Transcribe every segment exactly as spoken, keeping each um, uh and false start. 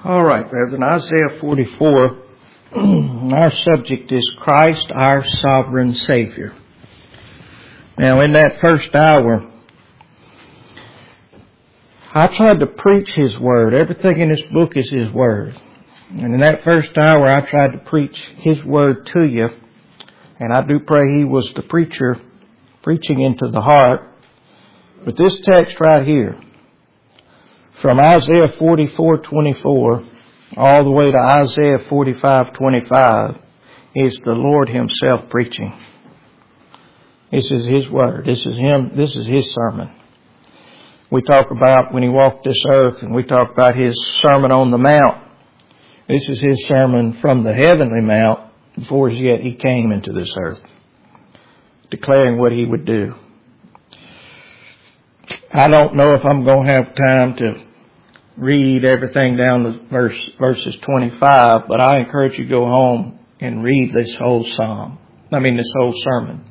All right, brethren, Isaiah forty-four, our subject is Christ, our sovereign Savior. Now, in that first hour, I tried to preach His Word. Everything in this book is His Word. And in that first hour, I tried to preach His Word to you. And I do pray He was the preacher preaching into the heart. But this text right here, from Isaiah forty-four twenty-four all the way to Isaiah forty-five twenty-five, is the Lord Himself preaching. This is His Word. This is Him. This is His sermon. We talk about when He walked this earth, and we talk about His Sermon on the Mount. This is His sermon from the heavenly mount before as yet He came into this earth, declaring what He would do. I don't know if I'm going to have time to read everything down to verse, verses twenty-five, but I encourage you to go home and read this whole psalm. I mean, this whole sermon.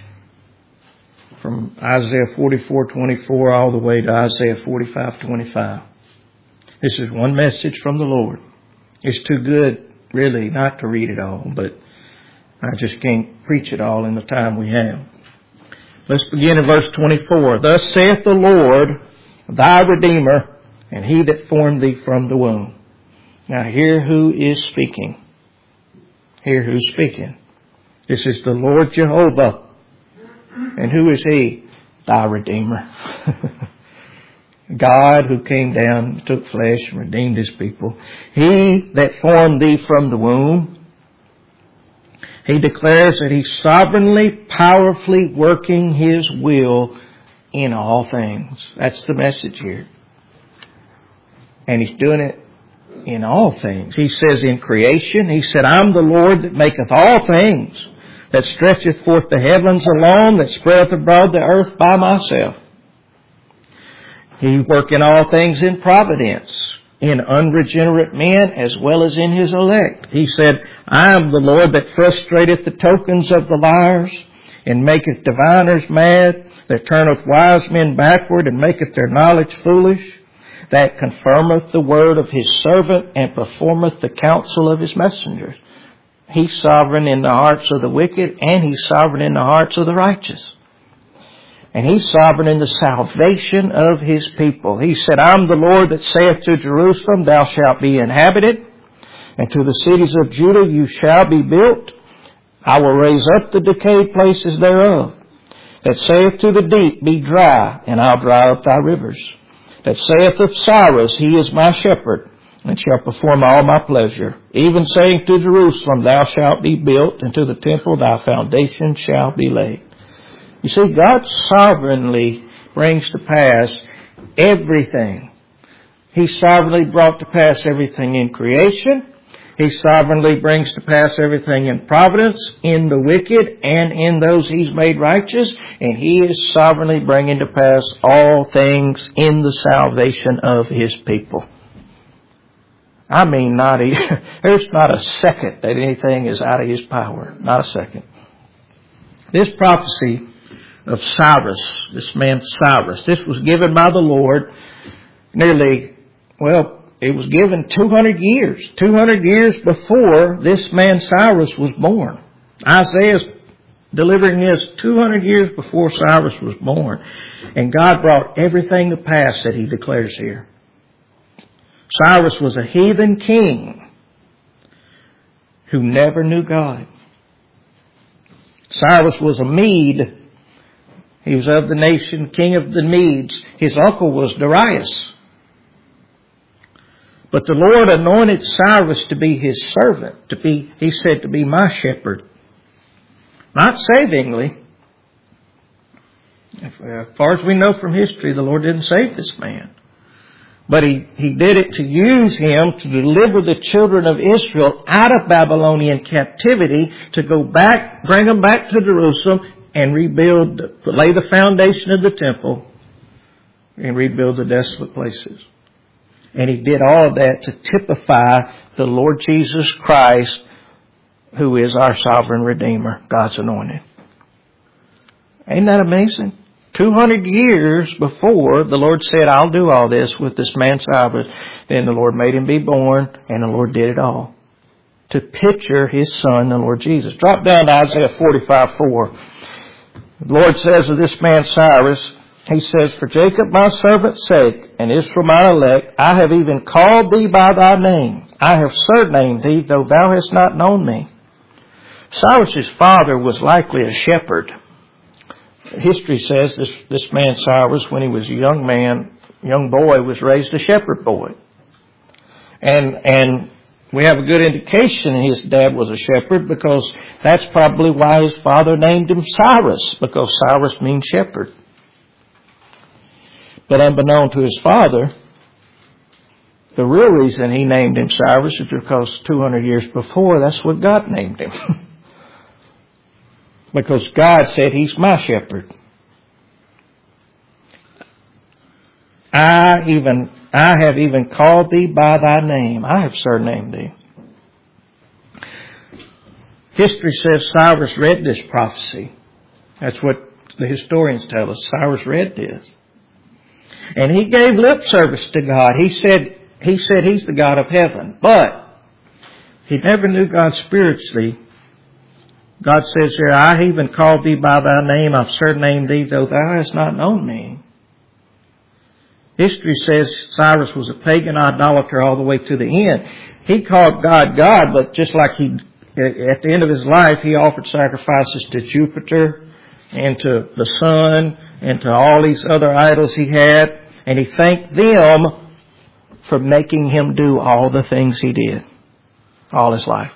From Isaiah forty-four twenty-four all the way to Isaiah forty-five twenty-five. This is one message from the Lord. It's too good, really, not to read it all, but I just can't preach it all in the time we have. Let's begin in verse twenty-four. Thus saith the Lord, thy Redeemer, and He that formed thee from the womb. Now hear who is speaking. Hear who's speaking. This is the Lord Jehovah. And who is He? Thy Redeemer. God who came down, took flesh, and redeemed His people. He that formed thee from the womb. He declares that He's sovereignly, powerfully working His will in all things. That's the message here. And He's doing it in all things. He says in creation, He said, I'm the Lord that maketh all things, that stretcheth forth the heavens alone, that spreadeth abroad the earth by myself. He working all things in providence, in unregenerate men as well as in His elect. He said, I am the Lord that frustrateth the tokens of the liars, and maketh diviners mad, that turneth wise men backward, and maketh their knowledge foolish, that confirmeth the word of His servant, and performeth the counsel of His messengers. He's sovereign in the hearts of the wicked, and He's sovereign in the hearts of the righteous. And He's sovereign in the salvation of His people. He said, I'm the Lord that saith to Jerusalem, thou shalt be inhabited, and to the cities of Judah you shall be built. I will raise up the decayed places thereof. That saith to the deep, be dry, and I'll dry up thy rivers. That saith of Cyrus, He is my shepherd, and shall perform all my pleasure. Even saying to Jerusalem, thou shalt be built, and to the temple thy foundation shall be laid. You see, God sovereignly brings to pass everything. He sovereignly brought to pass everything in creation. He sovereignly brings to pass everything in providence, in the wicked, and in those He's made righteous. And He is sovereignly bringing to pass all things in the salvation of His people. I mean, not a, there's not a second that anything is out of His power. Not a second. This prophecy of Cyrus, this man Cyrus, this was given by the Lord nearly, well, it was given two hundred years. two hundred years before this man Cyrus was born. Isaiah's delivering this two hundred years before Cyrus was born. And God brought everything to pass that He declares here. Cyrus was a heathen king who never knew God. Cyrus was a Mede. He was of the nation, king of the Medes. His uncle was Darius. But the Lord anointed Cyrus to be His servant, to be, He said, to be my shepherd. Not savingly. As far as we know from history, the Lord didn't save this man. But he, he did it to use him to deliver the children of Israel out of Babylonian captivity, to go back, bring them back to Jerusalem, and rebuild, lay the foundation of the temple, and rebuild the desolate places. And He did all of that to typify the Lord Jesus Christ, who is our sovereign Redeemer, God's anointed. Ain't that amazing? two hundred years before the Lord said, I'll do all this with this man Cyrus, then the Lord made him be born, and the Lord did it all to picture His Son, the Lord Jesus. Drop down to Isaiah forty-five four. The Lord says of this man Cyrus, He says, For Jacob my servant's sake, and Israel my elect, I have even called thee by thy name. I have surnamed thee, though thou hast not known me. Cyrus's father was likely a shepherd. History says this, this man Cyrus, when he was a young man, young boy, was raised a shepherd boy. And, and we have a good indication his dad was a shepherd, because that's probably why his father named him Cyrus, because Cyrus means shepherd. But unbeknown to his father, the real reason he named him Cyrus is because two hundred years before, that's what God named him. Because God said, He's my shepherd. I even, I have even called thee by thy name. I have surnamed thee. History says Cyrus read this prophecy. That's what the historians tell us. Cyrus read this. And he gave lip service to God. He said, he said He's the God of heaven. But he never knew God spiritually. God says here, I even called thee by thy name. I've surnamed thee, though thou hast not known me. History says Cyrus was a pagan idolater all the way to the end. He called God God, but just like he, at the end of his life, he offered sacrifices to Jupiter and to the sun and to all these other idols he had. And he thanked them for making him do all the things he did all his life.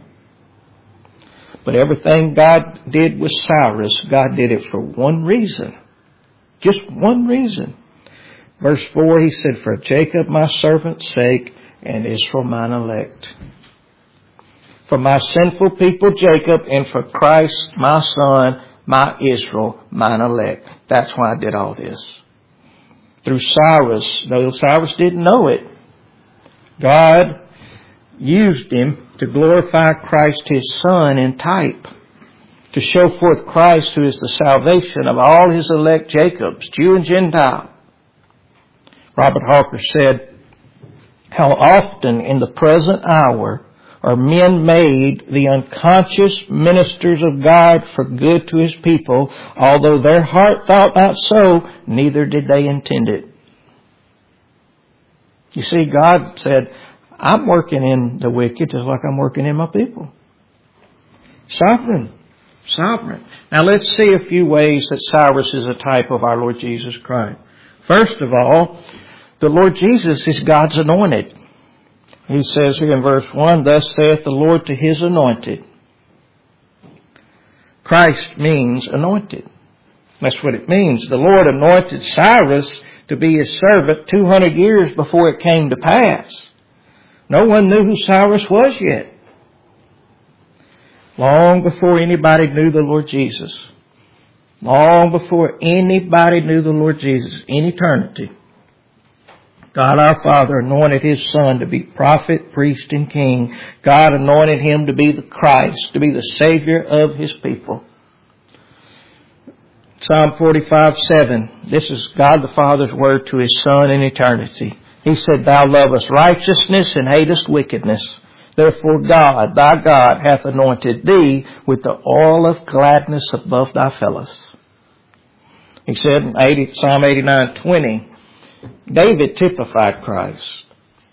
But everything God did with Cyrus, God did it for one reason. Just one reason. Verse four, He said, For Jacob my servant's sake, and Israel mine elect. For my sinful people Jacob, and for Christ my son, my Israel, mine elect. That's why I did all this. Through Cyrus, though Cyrus didn't know it, God used him to glorify Christ His Son in type, to show forth Christ, who is the salvation of all His elect Jacobs, Jew and Gentile. Robert Hawker said, How often in the present hour are men made the unconscious ministers of God for good to His people, although their heart thought not so, neither did they intend it. You see, God said, I'm working in the wicked just like I'm working in my people. Sovereign. Sovereign. Now let's see a few ways that Cyrus is a type of our Lord Jesus Christ. First of all, the Lord Jesus is God's anointed. He says here in verse one, Thus saith the Lord to His anointed. Christ means anointed. That's what it means. The Lord anointed Cyrus to be His servant two hundred years before it came to pass. No one knew who Cyrus was yet. Long before anybody knew the Lord Jesus. Long before anybody knew the Lord Jesus in eternity, God our Father anointed His Son to be prophet, priest, and king. God anointed Him to be the Christ, to be the Savior of His people. Psalm forty-five seven. This is God the Father's word to His Son in eternity. He said, Thou lovest righteousness and hatest wickedness. Therefore God, thy God, hath anointed thee with the oil of gladness above thy fellows. He said in Psalm eighty-nine twenty, David typified Christ.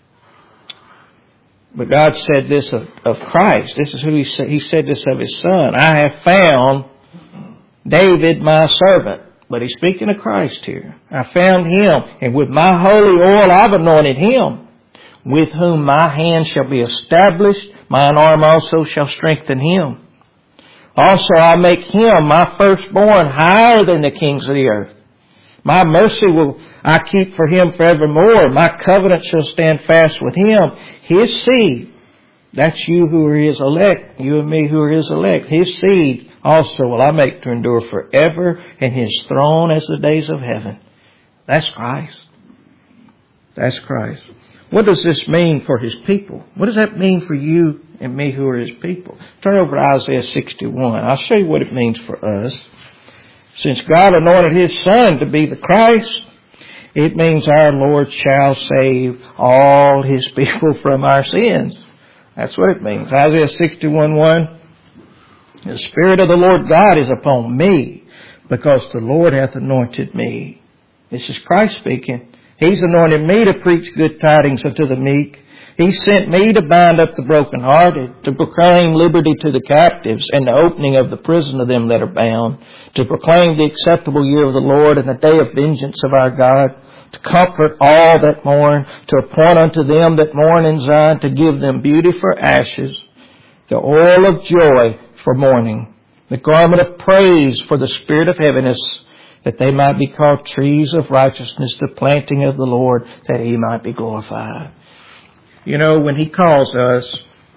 But God said this of, of Christ. This is who He said. He said this of His Son. I have found David my servant. But He's speaking of Christ here. I found Him, and with my holy oil I've anointed Him, with whom my hand shall be established. Mine arm also shall strengthen Him. Also I make Him my firstborn higher than the kings of the earth. My mercy will I keep for Him forevermore. My covenant shall stand fast with Him. His seed, that's you who are His elect, you and me who are His elect. His seed also will I make to endure forever, and His throne as the days of heaven. That's Christ. That's Christ. What does this mean for His people? What does that mean for you and me who are His people? Turn over to Isaiah sixty-one. I'll show you what it means for us. Since God anointed His Son to be the Christ, it means our Lord shall save all His people from our sins. That's what it means. Isaiah sixty-one one. The Spirit of the Lord God is upon me, because the Lord hath anointed me. This is Christ speaking. He's anointed me to preach good tidings unto the meek. He sent me to bind up the brokenhearted, to proclaim liberty to the captives, and the opening of the prison of them that are bound, to proclaim the acceptable year of the Lord and the day of vengeance of our God, to comfort all that mourn, to appoint unto them that mourn in Zion, to give them beauty for ashes, the oil of joy for mourning, the garment of praise for the spirit of heaviness, that they might be called trees of righteousness, the planting of the Lord, that He might be glorified. You know, when He calls us,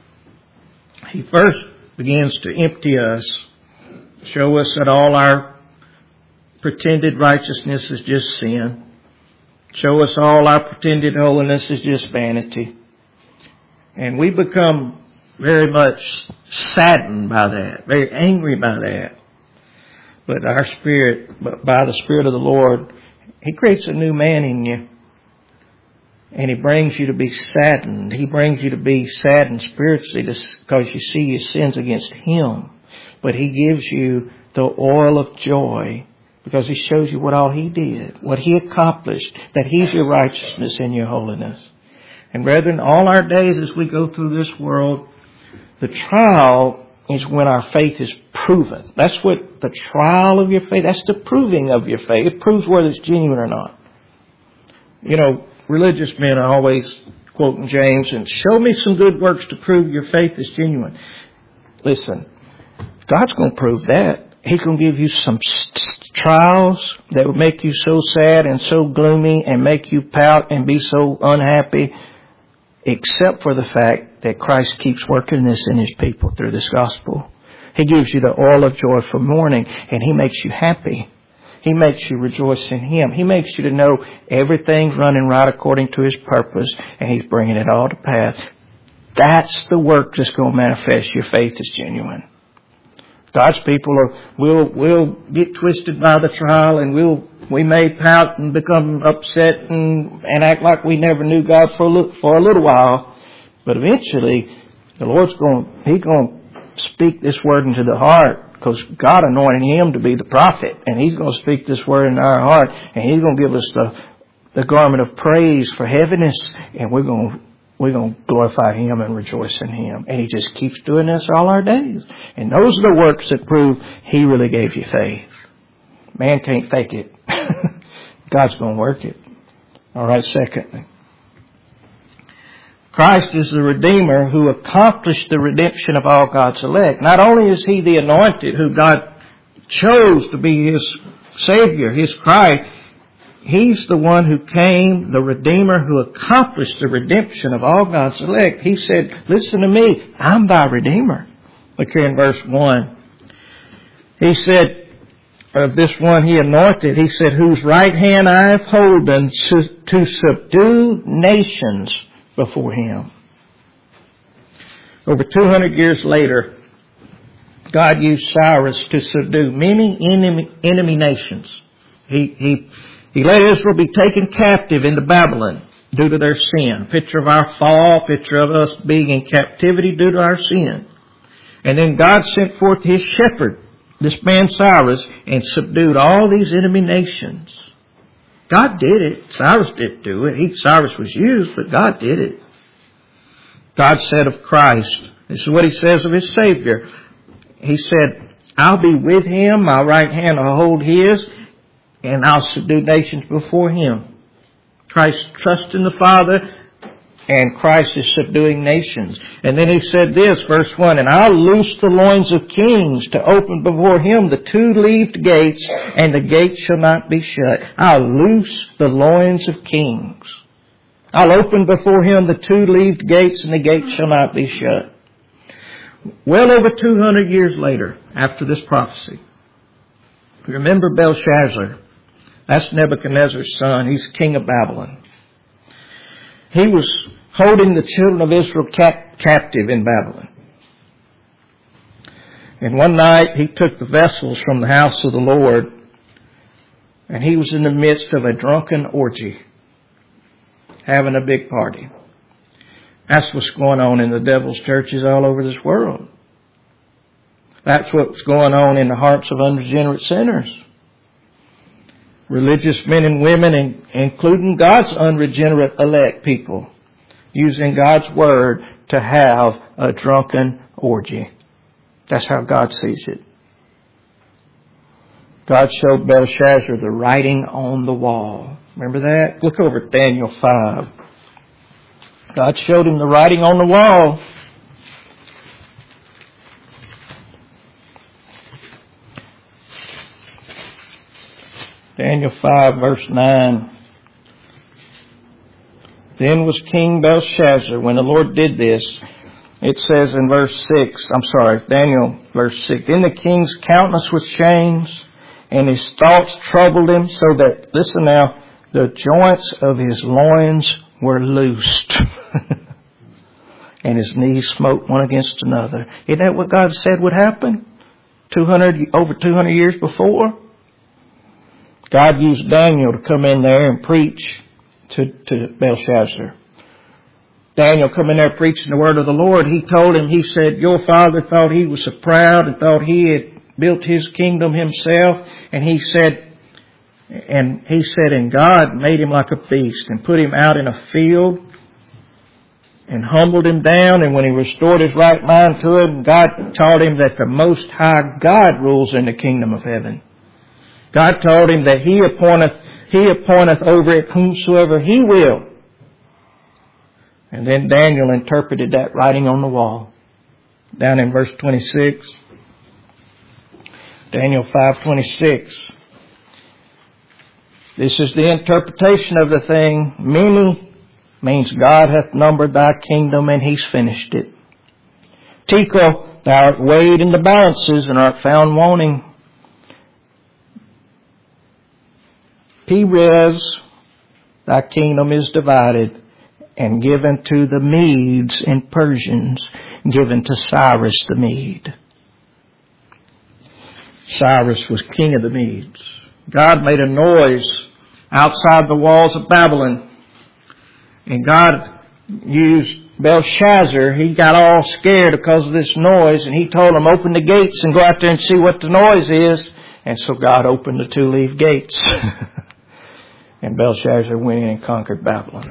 He first begins to empty us, show us that all our pretended righteousness is just sin, show us all our pretended holiness is just vanity. And we become very much saddened by that, very angry by that. But our spirit, by the Spirit of the Lord, He creates a new man in you. And He brings you to be saddened. He brings you to be saddened spiritually because you see your sins against Him. But He gives you the oil of joy because He shows you what all He did, what He accomplished, that He's your righteousness and your holiness. And brethren, all our days as we go through this world, the trial is when our faith is proven. That's what the trial of your faith, that's the proving of your faith. It proves whether it's genuine or not. You know, religious men are always quoting James and show me some good works to prove your faith is genuine. Listen, God's going to prove that. He's going to give you some trials that will make you so sad and so gloomy and make you pout and be so unhappy, except for the fact that Christ keeps working this in His people through this gospel. He gives you the oil of joy for mourning, and He makes you happy. He makes you rejoice in Him. He makes you to know everything's running right according to His purpose, and He's bringing it all to pass. That's the work that's going to manifest your faith is genuine. God's people are, will, will get twisted by the trial, and we'll, we may pout and become upset and, and act like we never knew God for a little, for a little while. But eventually, the Lord's going, He's going to speak this word into the heart, because God anointed Him to be the prophet, and He's going to speak this word in our heart, and He's going to give us the, the garment of praise for heaviness, and we're going to We're going to glorify Him and rejoice in Him. And He just keeps doing this all our days. And those are the works that prove He really gave you faith. Man can't fake it. God's going to work it. All right, secondly, Christ is the Redeemer who accomplished the redemption of all God's elect. Not only is He the anointed who God chose to be His Savior, His Christ, He's the one who came, the Redeemer who accomplished the redemption of all God's elect. He said, listen to me, I'm thy Redeemer. Look here in verse one. He said, of this one He anointed, He said, whose right hand I have holden to, to subdue nations before Him. Over two hundred years later, God used Cyrus to subdue many enemy, enemy nations. He, he, He let Israel be taken captive into Babylon due to their sin. Picture of our fall, picture of us being in captivity due to our sin. And then God sent forth His shepherd, this man Cyrus, and subdued all these enemy nations. God did it. Cyrus didn't do it. He, Cyrus was used, but God did it. God said of Christ, this is what He says of His Savior. He said, I'll be with Him, my right hand will hold His, and I'll subdue nations before Him. Christ trusts in the Father, and Christ is subduing nations. And then He said this, verse one, and I'll loose the loins of kings to open before Him the two-leaved gates, and the gates shall not be shut. I'll loose the loins of kings. I'll open before Him the two-leaved gates, and the gates shall not be shut. Well over two hundred years later, after this prophecy, remember Belshazzar. That's Nebuchadnezzar's son. He's king of Babylon. He was holding the children of Israel cap- captive in Babylon. And one night he took the vessels from the house of the Lord And he was in the midst of a drunken orgy, having a big party. That's what's going on in the devil's churches all over this world. That's what's going on in the hearts of unregenerate sinners. Religious men and women, including God's unregenerate elect people, using God's word to have a drunken orgy. That's how God sees it. God showed Belshazzar the writing on the wall. Remember that? Look over at Daniel five. God showed him the writing on the wall. Daniel five verse nine. Then was King Belshazzar, when the Lord did this, it says in verse six, I'm sorry, Daniel verse six. Then the king's countenance was changed, and his thoughts troubled him, so that, listen now, the joints of his loins were loosed. And his knees smote one against another. Isn't that what God said would happen? two hundred, over two hundred years before? God used Daniel to come in there and preach to, to Belshazzar. Daniel come in there preaching the word of the Lord. He told him, he said, your father thought he was so proud and thought he had built his kingdom himself. And he said, and he said, and God made him like a beast and put him out in a field and humbled him down. And when he restored his right mind to him, God taught him that the Most High God rules in the kingdom of heaven. God told him that He appointeth, He appointeth over it whomsoever He will. And then Daniel interpreted that writing on the wall. Down in verse twenty-six. Daniel five twenty-six. This is the interpretation of the thing. Many means God hath numbered thy kingdom, and He's finished it. Tekel, thou art weighed in the balances and art found wanting. Perez, thy kingdom is divided and given to the Medes and Persians, given to Cyrus the Mede. Cyrus was king of the Medes. God made a noise outside the walls of Babylon. And God used Belshazzar. He got all scared because of this noise, and he told him, open the gates and go out there and see what the noise is. And so God opened the two-leaf gates. And Belshazzar went in and conquered Babylon.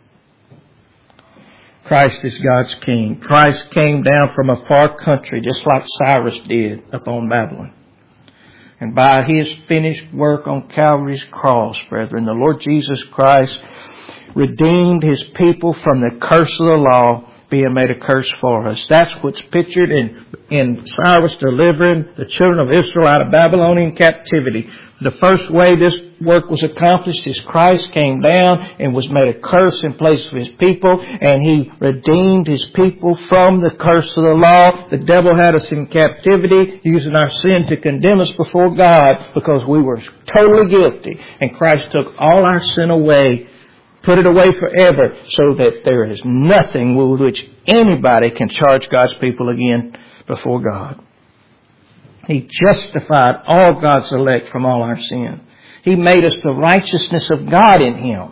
Christ is God's king. Christ came down from a far country, just like Cyrus did upon Babylon. And by His finished work on Calvary's cross, brethren, the Lord Jesus Christ redeemed His people from the curse of the law, being made a curse for us. That's what's pictured in, in Cyrus delivering the children of Israel out of Babylonian captivity. The first way this work was accomplished is Christ came down and was made a curse in place of His people, and He redeemed His people from the curse of the law. The devil had us in captivity, using our sin to condemn us before God because we were totally guilty. And Christ took all our sin away, put it away forever, so that there is nothing with which anybody can charge God's people again before God. He justified all God's elect from all our sin. He made us the righteousness of God in Him.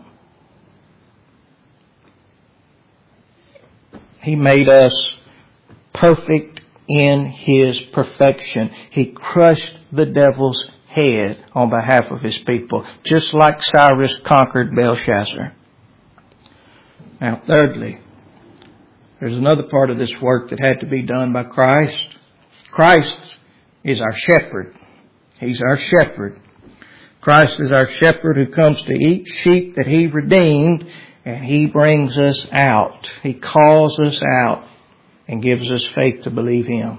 He made us perfect in His perfection. He crushed the devil's head on behalf of His people, just like Cyrus conquered Belshazzar. Now, thirdly, there's another part of this work that had to be done by Christ. Christ is our shepherd. He's our shepherd. Christ is our shepherd who comes to each sheep that He redeemed, and He brings us out. He calls us out and gives us faith to believe Him.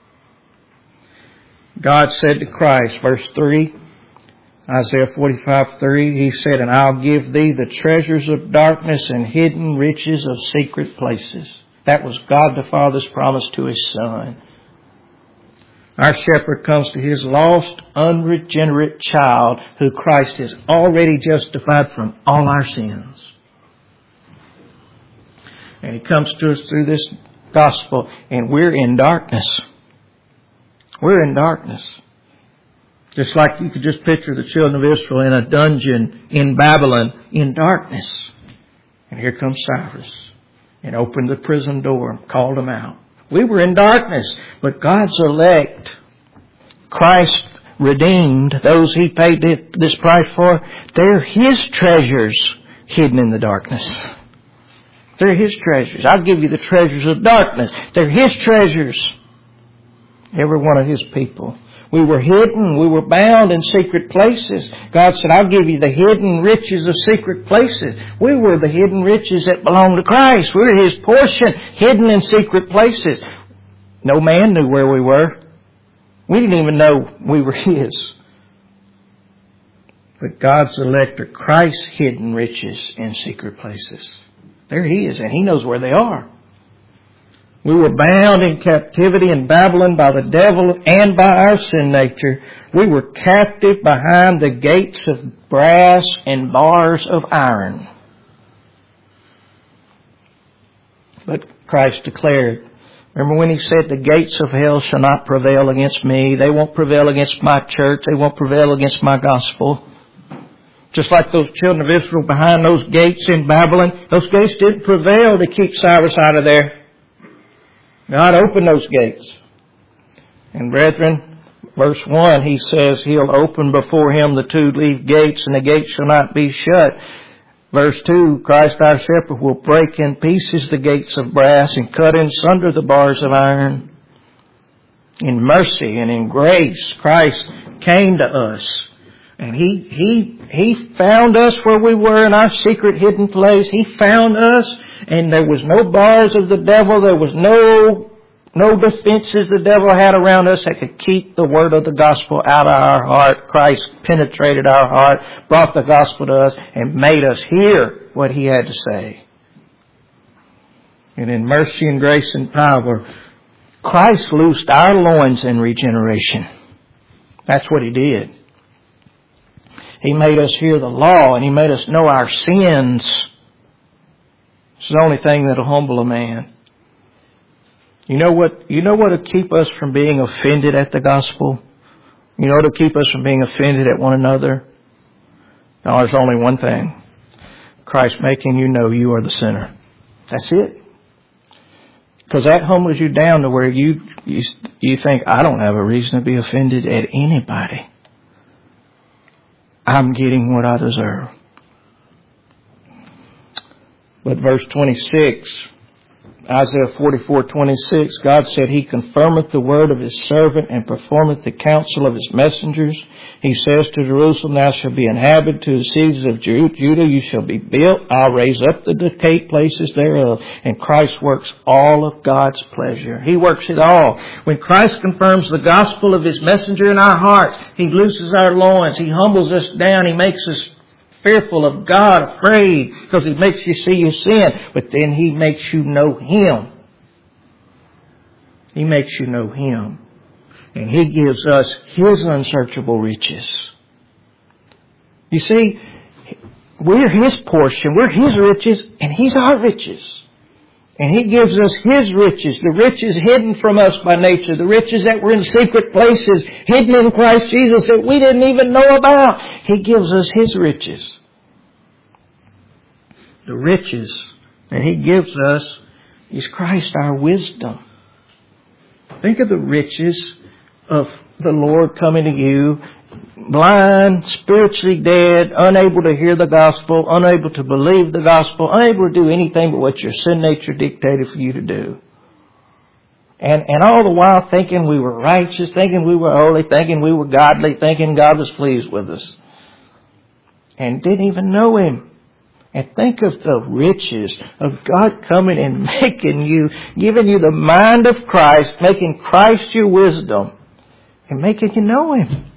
God said to Christ, verse three, Isaiah forty-five three, He said, and I'll give thee the treasures of darkness and hidden riches of secret places. That was God the Father's promise to His Son. Our shepherd comes to His lost, unregenerate child who Christ has already justified from all our sins. And He comes to us through this gospel, and we're in darkness. We're in darkness. Just like you could just picture the children of Israel in a dungeon in Babylon in darkness. And here comes Cyrus and opened the prison door and called them out. We were in darkness, but God's elect, Christ redeemed, those He paid this price for, they're His treasures hidden in the darkness. They're His treasures. I'll give you the treasures of darkness. They're His treasures. Every one of His people. We were hidden. We were bound in secret places. God said, I'll give you the hidden riches of secret places. We were the hidden riches that belong to Christ. We were His portion, hidden in secret places. No man knew where we were. We didn't even know we were His. But God's elect are Christ's hidden riches in secret places. There He is, and He knows where they are. We were bound in captivity in Babylon by the devil and by our sin nature. We were captive behind the gates of brass and bars of iron. But Christ declared, remember when He said, the gates of hell shall not prevail against me. They won't prevail against my church. They won't prevail against my gospel. Just like those children of Israel behind those gates in Babylon, those gates didn't prevail to keep Cyrus out of there. God opened those gates. And brethren, verse one, He says He'll open before Him the two-leaved gates, and the gates shall not be shut. Verse two, Christ our shepherd will break in pieces the gates of brass and cut in sunder the bars of iron. In mercy and in grace, Christ came to us. And He, He, He found us where we were in our secret hidden place. He found us, and there was no bars of the devil. There was no, no defenses the devil had around us that could keep the word of the gospel out of our heart. Christ penetrated our heart, brought the gospel to us, and made us hear what He had to say. And in mercy and grace and power, Christ loosed our loins in regeneration. That's what He did. He made us hear the law, and He made us know our sins. It's the only thing that'll humble a man. You know what, you know what'll keep us from being offended at the gospel? You know what'll keep us from being offended at one another? No, there's only one thing. Christ making you know you are the sinner. That's it. Because that humbles you down to where you, you, you think, I don't have a reason to be offended at anybody. I'm getting what I deserve. But verse twenty-six, Isaiah forty-four twenty-six, God said, He confirmeth the word of His servant and performeth the counsel of His messengers. He says to Jerusalem, thou shalt be inhabited, to the cities of Judah you shall be built. I'll raise up the decayed places thereof. And Christ works all of God's pleasure. He works it all. When Christ confirms the gospel of His messenger in our hearts, He looses our loins. He humbles us down. He makes us fearful of God, afraid, because He makes you see your sin. But then He makes you know Him. He makes you know Him. And He gives us His unsearchable riches. You see, we're His portion, we're His riches, and He's our riches. And He gives us His riches, the riches hidden from us by nature, the riches that were in secret places, hidden in Christ Jesus that we didn't even know about. He gives us His riches. The riches that He gives us is Christ our wisdom. Think of the riches of the Lord coming to you, blind, spiritually dead, unable to hear the gospel, unable to believe the gospel, unable to do anything but what your sin nature dictated for you to do. And, and all the while thinking we were righteous, thinking we were holy, thinking we were godly, thinking God was pleased with us. And didn't even know Him. And think of the riches of God coming and making you, giving you the mind of Christ, making Christ your wisdom, and making you know Him.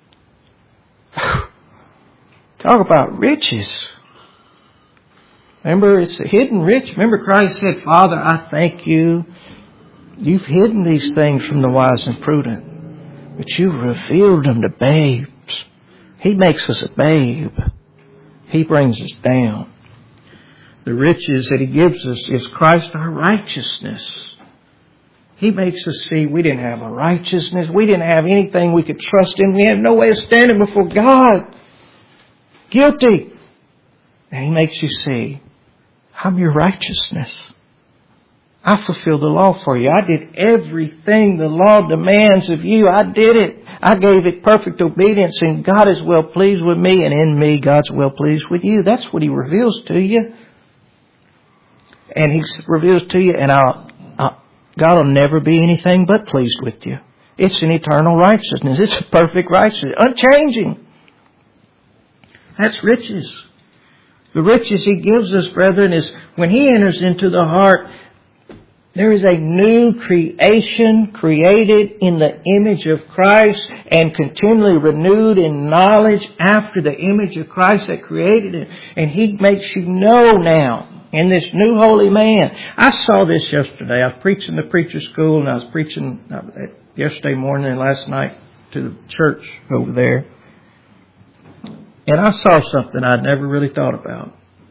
Talk about riches. Remember, it's a hidden rich. Remember Christ said, Father, I thank you. You've hidden these things from the wise and prudent, but you've revealed them to babes. He makes us a babe. He brings us down. The riches that He gives us is Christ our righteousness. He makes us see we didn't have a righteousness. We didn't have anything we could trust in. We had no way of standing before God. Guilty. And He makes you see, I'm your righteousness. I fulfilled the law for you. I did everything the law demands of you. I did it. I gave it perfect obedience, and God is well pleased with me, and in me God's well pleased with you. That's what He reveals to you. And He reveals to you, and I'll, I'll, God will never be anything but pleased with you. It's an eternal righteousness. It's a perfect righteousness. Unchanging. That's riches. The riches He gives us, brethren, is when He enters into the heart, there is a new creation created in the image of Christ and continually renewed in knowledge after the image of Christ that created it. And He makes you know now in this new holy man. I saw this yesterday. I was preaching the preacher school, and I was preaching yesterday morning and last night to the church over there. And I saw something I'd never really thought about.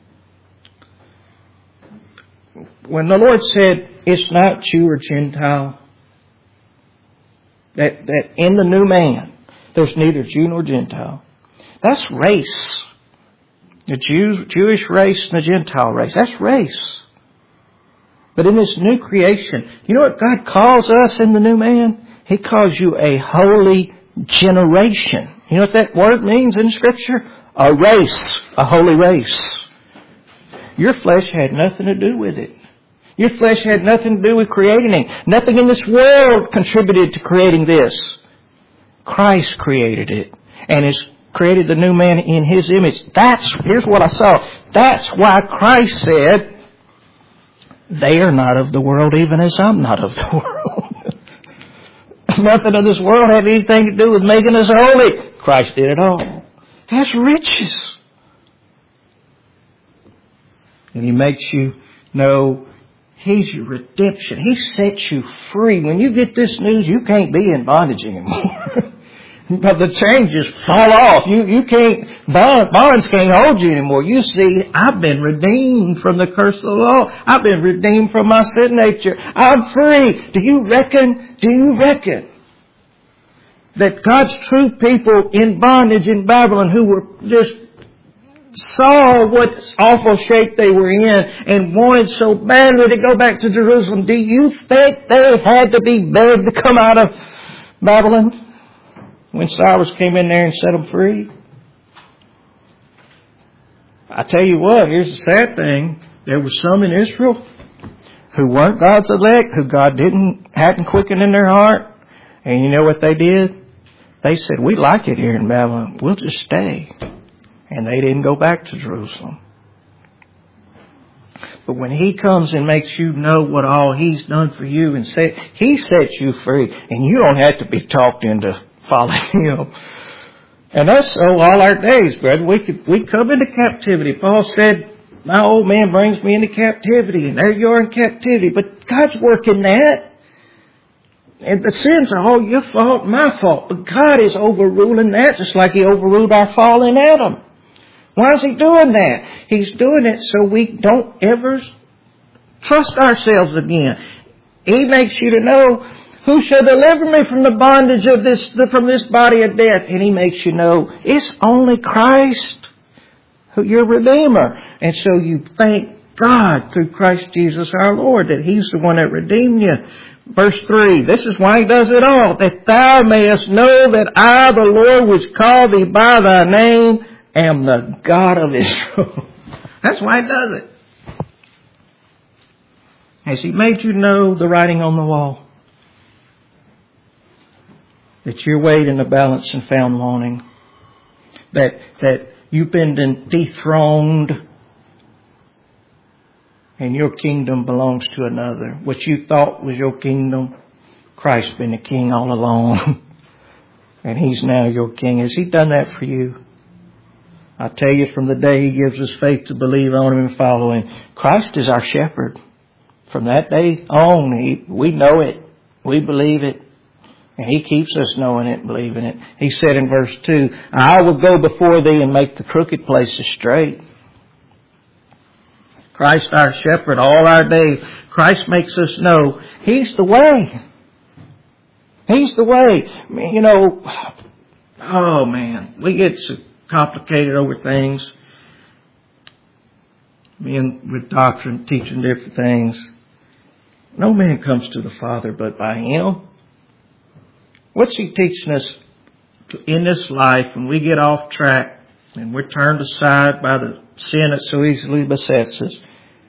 When the Lord said, it's not Jew or Gentile, that, that in the new man, there's neither Jew nor Gentile. That's race. The Jews, Jewish race and the Gentile race. That's race. But in this new creation, you know what God calls us in the new man? He calls you a holy generation. You know what that word means in Scripture? A race. A holy race. Your flesh had nothing to do with it. Your flesh had nothing to do with creating it. Nothing in this world contributed to creating this. Christ created it. And has created the new man in His image. That's, here's what I saw. That's why Christ said, they are not of the world even as I'm not of the world. Nothing of this world had anything to do with making us holy. Christ did it all. That's riches. And He makes you know He's your redemption. He sets you free. When you get this news, you can't be in bondage anymore. But the chains just fall off. You you can't, bond, bonds can't hold you anymore. You see, I've been redeemed from the curse of the law. I've been redeemed from my sin nature. I'm free. Do you reckon, do you reckon that God's true people in bondage in Babylon who were just saw what awful shape they were in and wanted so badly to go back to Jerusalem, do you think they had to be begged to come out of Babylon when Cyrus came in there and set them free? I tell you what, here's the sad thing. There were some in Israel who weren't God's elect, who God didn't hadn't quickened in their heart. And you know what they did? They said, we like it here in Babylon. We'll just stay. And they didn't go back to Jerusalem. But when He comes and makes you know what all He's done for you and say, He sets you free, and you don't have to be talked into following Him. And that's so all our days, brother. We could, we come into captivity. Paul said, my old man brings me into captivity, and there you are in captivity. But God's working that. And the sins are all your fault, my fault. But God is overruling that just like He overruled our fall in Adam. Why is He doing that? He's doing it so we don't ever trust ourselves again. He makes you to know, who shall deliver me from the bondage of this, from this body of death? And He makes you know, it's only Christ, who your Redeemer. And so you thank God through Christ Jesus our Lord that He's the one that redeemed you. Verse three, this is why He does it all, that thou mayest know that I, the Lord, which called thee by thy name, am the God of Israel. That's why He does it. Has He made you know the writing on the wall? That you're weighed in the balance and found wanting. That, that you've been dethroned and your kingdom belongs to another. What you thought was your kingdom, Christ's been the king all along. And He's now your king. Has He done that for you? I tell you, from the day He gives us faith to believe on Him and follow Him, Christ is our shepherd. From that day on, he, we know it. We believe it. And He keeps us knowing it and believing it. He said in verse two, I will go before thee and make the crooked places straight. Christ our shepherd all our day. Christ makes us know He's the way. He's the way. You know, oh man, we get so complicated over things. Being with doctrine, teaching different things. No man comes to the Father but by Him. What's He teaching us in this life when we get off track and we're turned aside by the sin that so easily besets us?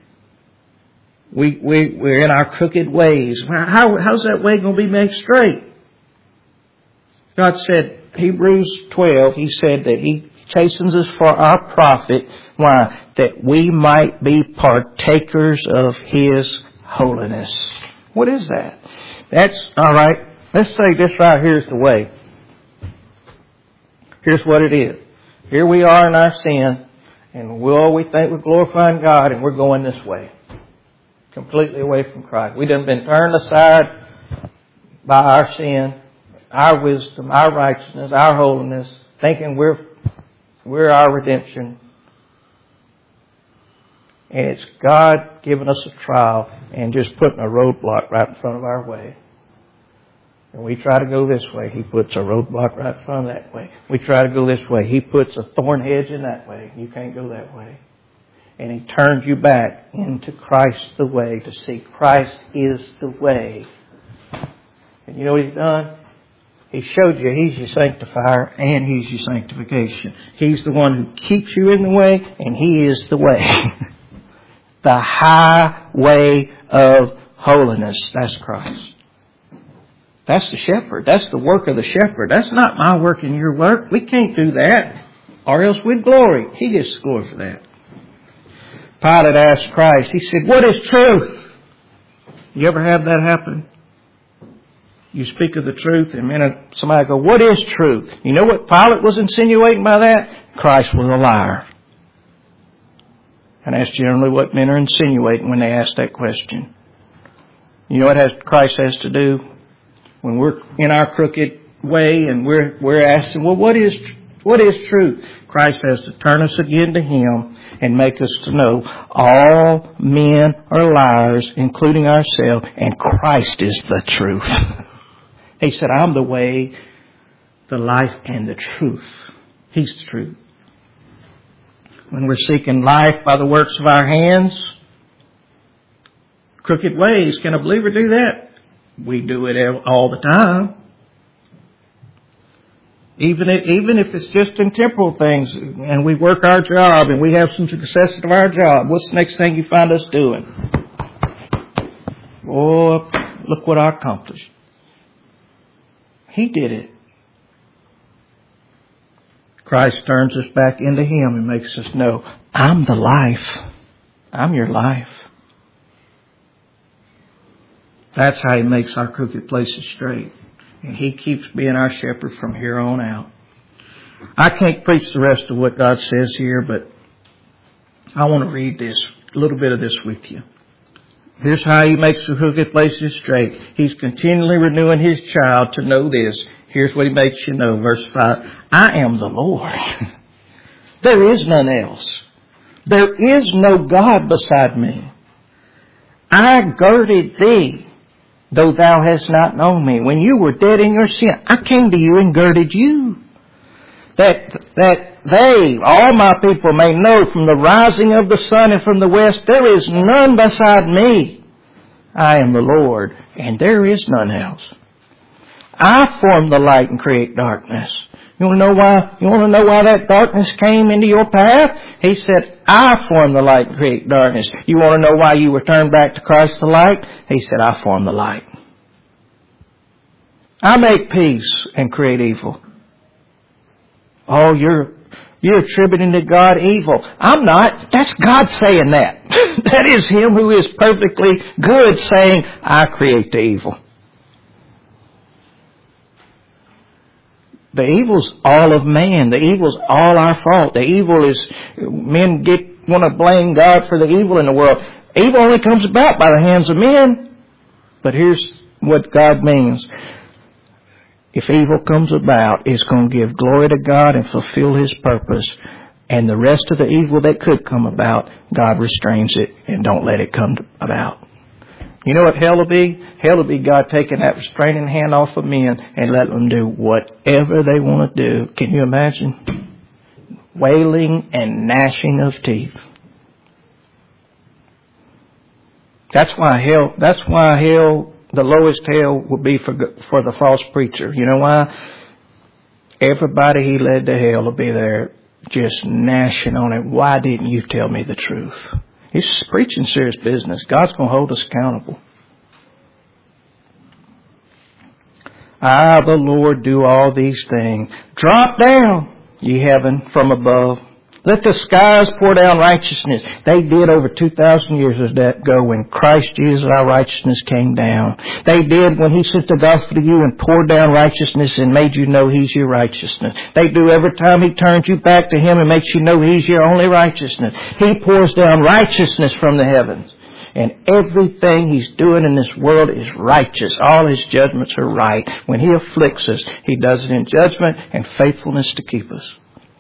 We, we, we're in our crooked ways. How, how's that way going to be made straight? God said, Hebrews twelve, He said that He chastens us for our profit. Why? That we might be partakers of His holiness. What is that? That's, alright, let's say this right here is the way. Here's what it is. Here we are in our sin, and we all we think we're glorifying God, and we're going this way. Completely away from Christ. We done been turned aside by our sin, our wisdom, our righteousness, our holiness, thinking we're we're our redemption. And it's God giving us a trial and just putting a roadblock right in front of our way. And we try to go this way, He puts a roadblock right in front of that way. We try to go this way, He puts a thorn hedge in that way. You can't go that way. And He turns you back into Christ the way, to see Christ is the way. And you know what He's done? He showed you He's your sanctifier and He's your sanctification. He's the one who keeps you in the way, and He is the way. The highway of holiness. That's Christ. That's the shepherd. That's the work of the shepherd. That's not my work and your work. We can't do that, or else we'd glory. He gets the glory for that. Pilate asked Christ, he said, what is truth? You ever have that happen? You speak of the truth and then somebody go, what is truth? You know what Pilate was insinuating by that? Christ was a liar. And that's generally what men are insinuating when they ask that question. You know what has, Christ has to do? When we're in our crooked way and we're, we're asking, well, what is What is truth? Christ has to turn us again to Him and make us to know all men are liars, including ourselves, and Christ is the truth. He said, I'm the way, the life, and the truth. He's the truth. When we're seeking life by the works of our hands, crooked ways, can a believer do that? We do it all the time. Even if, even if it's just in temporal things and we work our job and we have some success of our job, what's the next thing you find us doing? Oh, look what I accomplished. He did it. Christ turns us back into Him and makes us know, I'm the life. I'm your life. That's how He makes our crooked places straight. And He keeps being our shepherd from here on out. I can't preach the rest of what God says here, but I want to read this, a little bit of this with you. Here's how He makes the crooked places straight. He's continually renewing His child to know this. Here's what He makes you know. Verse five. I am the Lord. There is none else. There is no God beside me. I girded thee, though thou hast not known me. When you were dead in your sin, I came to you and girded you. That, that they, all my people, may know from the rising of the sun and from the west, there is none beside me. I am the Lord, and there is none else. I form the light and create darkness. You want to know why? You want to know why that darkness came into your path? He said, I form the light and create darkness. You want to know why you were turned back to Christ the light? He said, I form the light. I make peace and create evil. Oh, you're, you're attributing to God evil. I'm not. That's God saying that. That is Him who is perfectly good saying, I create the evil. The evil's all of man. The evil's all our fault. The evil is, men get, want to blame God for the evil in the world. Evil only comes about by the hands of men. But here's what God means. If evil comes about, it's going to give glory to God and fulfill His purpose. And the rest of the evil that could come about, God restrains it and don't let it come about. You know what hell will be? Hell will be God taking that restraining hand off of men and letting them do whatever they want to do. Can you imagine? Wailing and gnashing of teeth. That's why hell, that's why hell, the lowest hell will be for, for the false preacher. You know why? Everybody he led to hell will be there just gnashing on it. Why didn't you tell me the truth? He's preaching serious business. God's going to hold us accountable. I, the Lord, do all these things. Drop down, ye heaven, from above. Let the skies pour down righteousness. They did over two thousand years ago when Christ Jesus, our righteousness, came down. They did when He sent the gospel to you and poured down righteousness and made you know He's your righteousness. They do every time He turns you back to Him and makes you know He's your only righteousness. He pours down righteousness from the heavens. And everything He's doing in this world is righteous. All His judgments are right. When He afflicts us, He does it in judgment and faithfulness to keep us.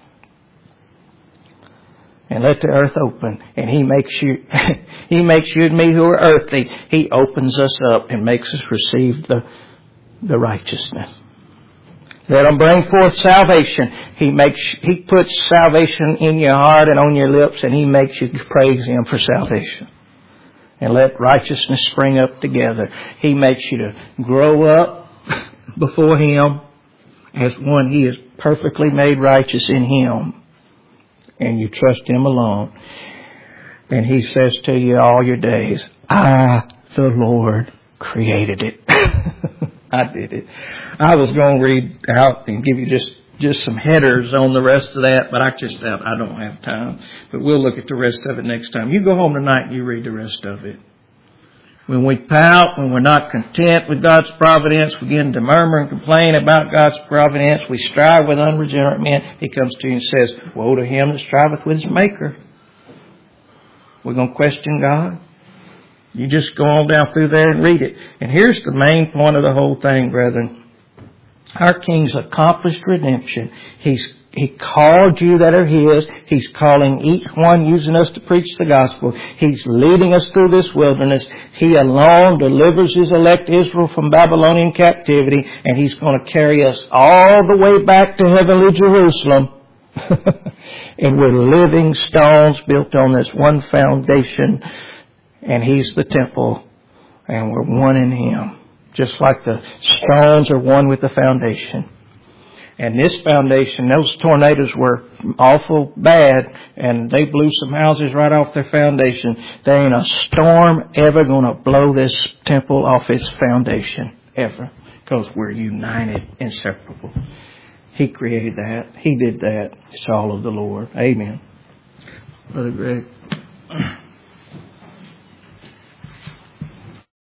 And let the earth open. And He makes you, He makes you and me who are earthly. He opens us up and makes us receive the, the righteousness. Let Him bring forth salvation. He makes, He puts salvation in your heart and on your lips, and He makes you praise Him for salvation. And let righteousness spring up together. He makes you to grow up before Him as one He is perfectly made righteous in Him. And you trust Him alone. And He says to you all your days, I, the Lord, created it. I did it. I was going to read out and give you just, just some headers on the rest of that, but I just have, I don't have time. But we'll look at the rest of it next time. You go home tonight and you read the rest of it. When we pout, when we're not content with God's providence, we begin to murmur and complain about God's providence. We strive with unregenerate men. He comes to you and says, woe to him that striveth with his maker. We're going to question God. You just go on down through there and read it. And here's the main point of the whole thing, brethren. Our King's accomplished redemption. He's He called you that are His. He's calling each one, using us to preach the gospel. He's leading us through this wilderness. He alone delivers His elect Israel from Babylonian captivity, and He's going to carry us all the way back to heavenly Jerusalem. And we're living stones built on this one foundation, and He's the temple, and we're one in Him. Just like the stones are one with the foundation. And this foundation, those tornadoes were awful bad, and they blew some houses right off their foundation. There ain't a storm ever going to blow this temple off its foundation, ever. Because we're united, inseparable. He created that. He did that. It's all of the Lord. Amen. Brother Greg.